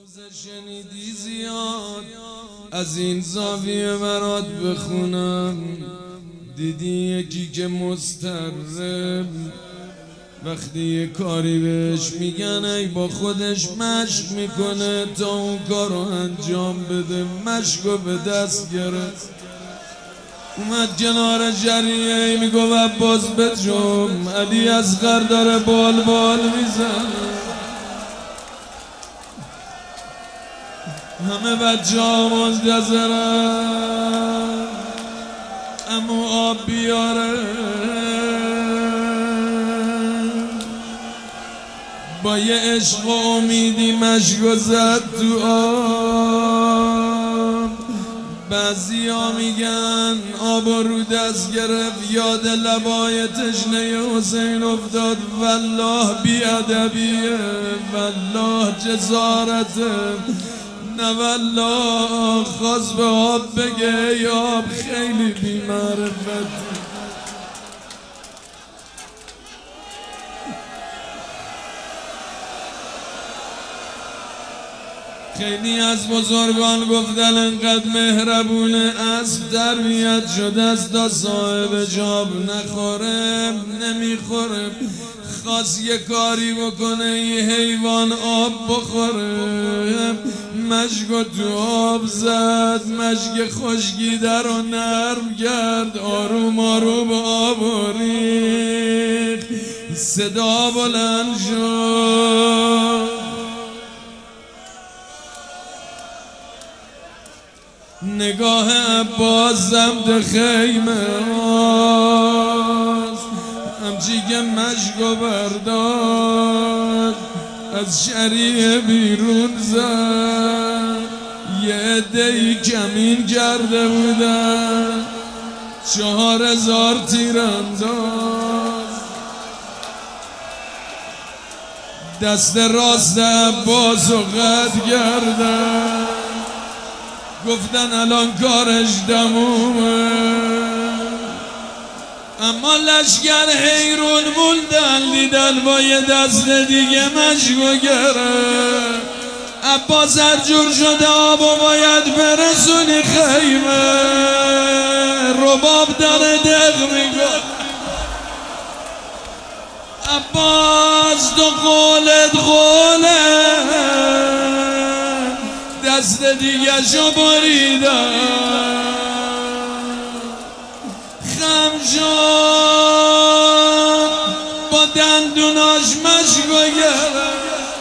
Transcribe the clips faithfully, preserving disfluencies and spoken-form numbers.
روز شنیدی زیاد از این زاویه برات بخونم، دیدی یکی که مضطرب وقتی یه کاری بهش میگن ای با خودش مشق میکنه تا اون کارو انجام بده. مشقو به دست گرفت اومد کنار جریه میگو عباس بجم، علی اصغر داره بال بال میزنه، همه بچه ها منتظرن امو آب بیاره. با یه عشق و امیدی مشکو زد تو آب. بعضی ها میگن آب رو دست گرفت یاد لبای تشنه حسین افتاد. والله بیادبیه، والله جسارته، نه والله خواست به آب بگه ای آب خیلی بی معرفتی. خیلی از بزرگان گفتن انقدر مهربونه اسب تربیت شده است تا صاحب جاب نخوره نمیخوره. خواست یه کاری بکنه این حیوان آب بخوره، مشکو تو آب زد، مشک خشکیده رو نرم کرد، آروم آروم آب ریخت، صدا بلند شد. نگاه عباس سمت خیمه هاست، همچی که مشکو برداشت از شریعه بیرون زد. یه عده‌ای کمین کرده بودن، چهار هزار تیر انداز. دست راست عباس رو قطع کردن، گفتن الان کارش تمومه. اما لشکر حیرون موندن، دیدن با یه دست دیگه مشکو گرفت. عباس هر جور شده آبو باید برسونی خیمه، رباب داره دق میگه عباس تو قولت قوله، دست دیگه شو بریدن. خم شد با دندوناش مشکو گرفت،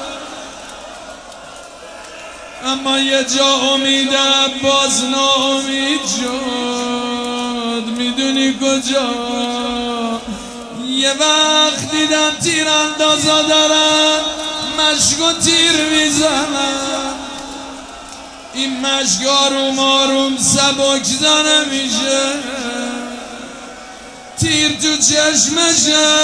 اما یه جا امید عباس ناامید شد. میدونی کجا؟ یه وقت دیدم تیر اندازا دارن مشکو تیر میزنن، این مشک آروم آروم سبک زنه میشه، تیر تو چشمشه،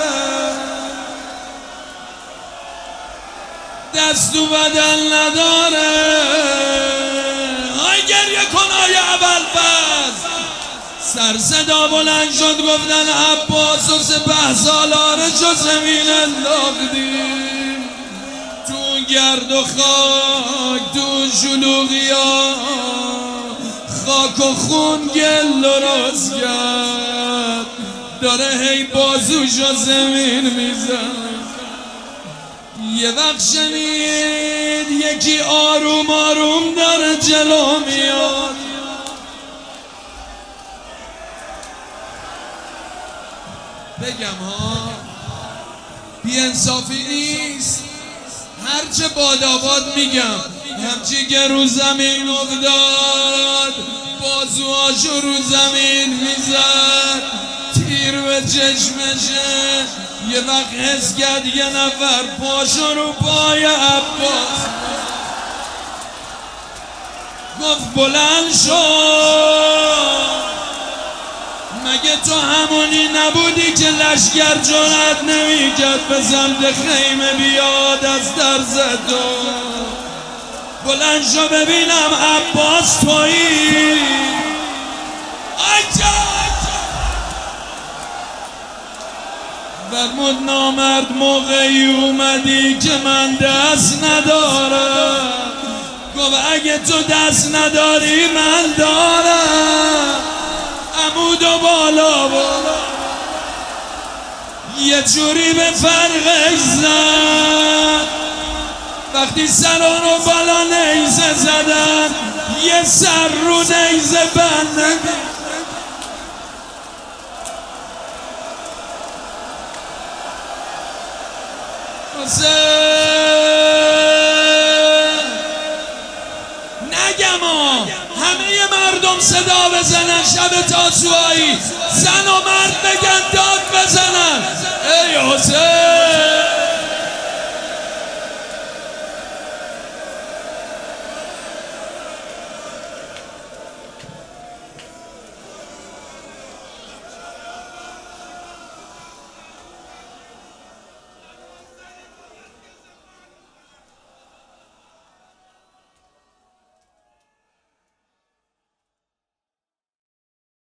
دست و بدن نداره. آی گریه کن آی ابوالفضل. سر صدا بلند شد گفتن عباس و سپه سالارش و زمین انداختیم تو گرد و خاک، تو شلوغی ها خاک و خون گل و راست کرد، داره هی بازوش و زمین میزن. یه وقت شنید یکی آروم آروم داره جلو میاد، بگم ها بی انصافی نیست، هرچه باداباد میگم، همچی که رو زمین افتاد بازوهاشو رو زمین میزد، تیر به چشمشه. یه وقت حس کرد یه نفر پاشو رو پای عباس، گفت بلند شد. مگه تو همونی نبودی که لشکر جرأت نمیکرد به سمت خیمه بیاد از در زد؟ بلند شو ببینم عباس تویی. فرمود نامرد موقعی اومدی که من دست ندارم، بابا اگه تو دست نداری من دارم، عمود و بالا بالا یه جوری به فرقش زد. وقتی سرا رو بالا نیزه زدن یه سر رو نیزه بند. نگم ها همه مردم صدا بزنن شب تاسوعایی، زن و مرد بگن داد بزنن ای حسین.